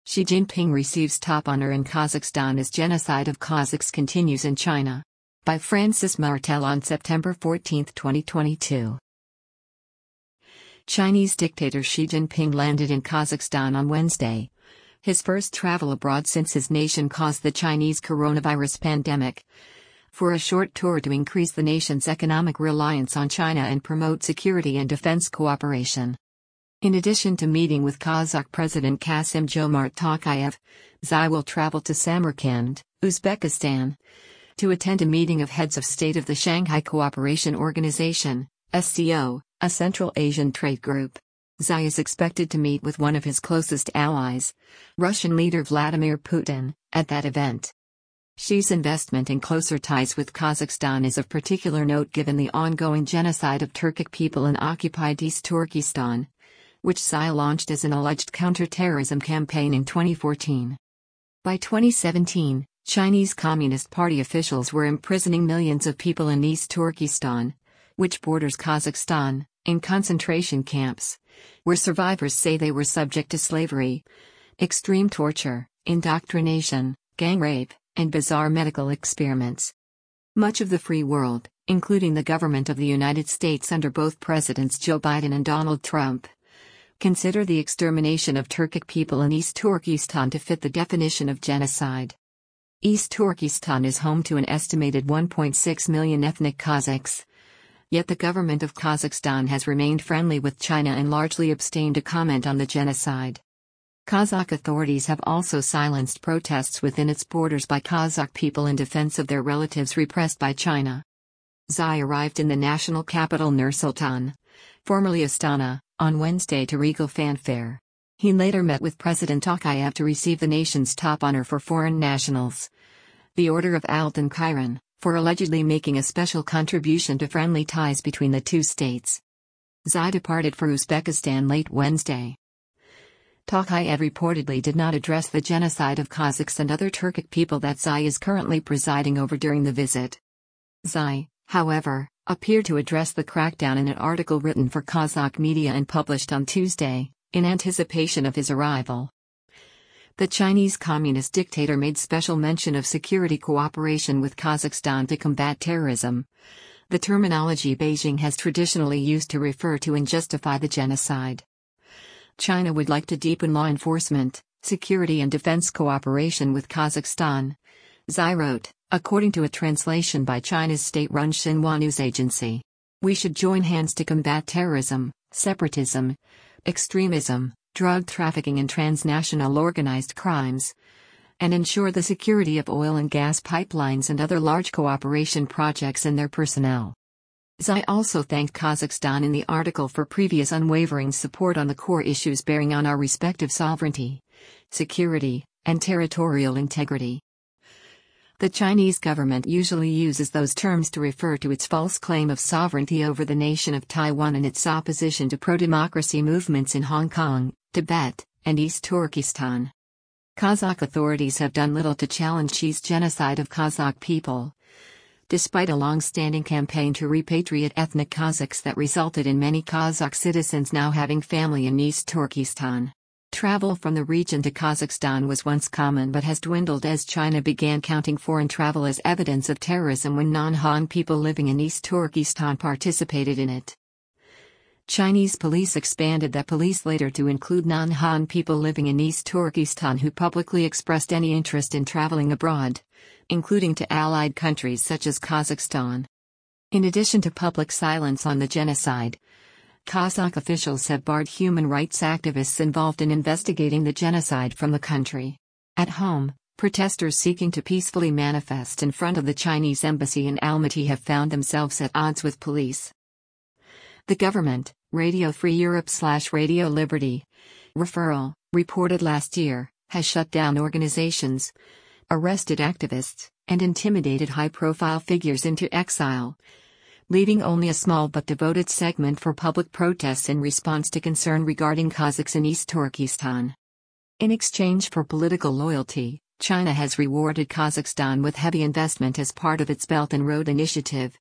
Xi Jinping receives top honor in Kazakhstan as genocide of Kazakhs continues in China. By Francis Martel on September 14, 2022. Chinese dictator Xi Jinping landed in Kazakhstan on Wednesday. His first travel abroad since his nation caused the Chinese coronavirus pandemic. For a short tour to increase the nation's economic reliance on China and promote security and defense cooperation. In addition to meeting with Kazakh President Kassym-Jomart Tokayev, Xi will travel to Samarkand, Uzbekistan, to attend a meeting of heads of state of the Shanghai Cooperation Organization, SCO, a Central Asian trade group. Xi is expected to meet with one of his closest allies, Russian leader Vladimir Putin, at that event. Xi's investment in closer ties with Kazakhstan is of particular note given the ongoing genocide of Turkic people in occupied East Turkestan, which Xi launched as an alleged counter-terrorism campaign in 2014. By 2017, Chinese Communist Party officials were imprisoning millions of people in East Turkestan, which borders Kazakhstan, in concentration camps, where survivors say they were subject to slavery, extreme torture, indoctrination, gang rape, and bizarre medical experiments. Much of the free world, including the government of the United States under both Presidents Joe Biden and Donald Trump, consider the extermination of Turkic people in East Turkestan to fit the definition of genocide. East Turkestan is home to an estimated 1.6 million ethnic Kazakhs. Yet the government of Kazakhstan has remained friendly with China and largely abstained to comment on the genocide. Kazakh authorities have also silenced protests within its borders by Kazakh people in defense of their relatives repressed by China. Xi arrived in the national capital Nur-Sultan, formerly Astana, on Wednesday to regal fanfare. He later met with President Tokayev to receive the nation's top honor for foreign nationals, the Order of Altyn Kayran, for allegedly making a special contribution to friendly ties between the two states. Xi departed for Uzbekistan late Wednesday. Tokayev reportedly did not address the genocide of Kazakhs and other Turkic people that Xi is currently presiding over during the visit. Xi, however, appeared to address the crackdown in an article written for Kazakh media and published on Tuesday, in anticipation of his arrival. The Chinese communist dictator made special mention of security cooperation with Kazakhstan to combat terrorism, the terminology Beijing has traditionally used to refer to and justify the genocide. China would like to deepen law enforcement, security and defense cooperation with Kazakhstan, Xi wrote, according to a translation by China's state-run Xinhua news agency. We should join hands to combat terrorism, separatism, extremism, drug trafficking and transnational organized crimes, and ensure the security of oil and gas pipelines and other large cooperation projects and their personnel. Xi also thanked Kazakhstan in the article for previous unwavering support on the core issues bearing on our respective sovereignty, security, and territorial integrity. The Chinese government usually uses those terms to refer to its false claim of sovereignty over the nation of Taiwan and its opposition to pro-democracy movements in Hong Kong, Tibet, and East Turkestan. Kazakh authorities have done little to challenge Xi's genocide of Kazakh people, despite a long-standing campaign to repatriate ethnic Kazakhs that resulted in many Kazakh citizens now having family in East Turkestan. Travel from the region to Kazakhstan was once common but has dwindled as China began counting foreign travel as evidence of terrorism when non-Han people living in East Turkestan participated in it. Chinese police expanded that police later to include non-Han people living in East Turkestan who publicly expressed any interest in traveling abroad, including to allied countries such as Kazakhstan. In addition to public silence on the genocide, Kazakh officials have barred human rights activists involved in investigating the genocide from the country. At home, protesters seeking to peacefully manifest in front of the Chinese embassy in Almaty have found themselves at odds with police. The government, Radio Free Europe/Radio Liberty, referral, reported last year, has shut down organizations, arrested activists, and intimidated high-profile figures into exile, leaving only a small but devoted segment for public protests in response to concern regarding Kazakhs in East Turkestan. In exchange for political loyalty, China has rewarded Kazakhstan with heavy investment as part of its Belt and Road Initiative,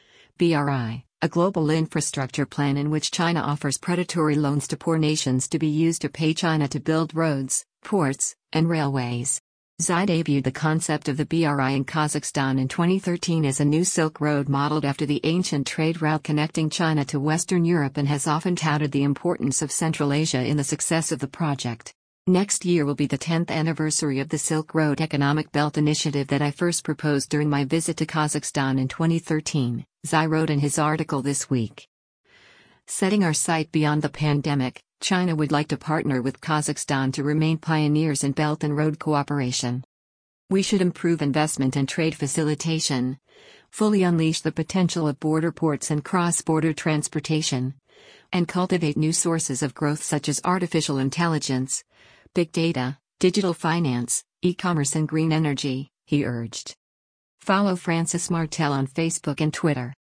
BRI, a global infrastructure plan in which China offers predatory loans to poor nations to be used to pay China to build roads, ports, and railways. Xi debuted the concept of the BRI in Kazakhstan in 2013 as a new Silk Road modeled after the ancient trade route connecting China to Western Europe and has often touted the importance of Central Asia in the success of the project. Next year will be the 10th anniversary of the Silk Road Economic Belt Initiative that I first proposed during my visit to Kazakhstan in 2013, Xi wrote in his article this week. Setting our sight beyond the pandemic, China would like to partner with Kazakhstan to remain pioneers in Belt and Road cooperation. We should improve investment and trade facilitation, fully unleash the potential of border ports and cross-border transportation, and cultivate new sources of growth such as artificial intelligence, big data, digital finance, e-commerce and green energy, he urged. Follow Francis Martel on Facebook and Twitter.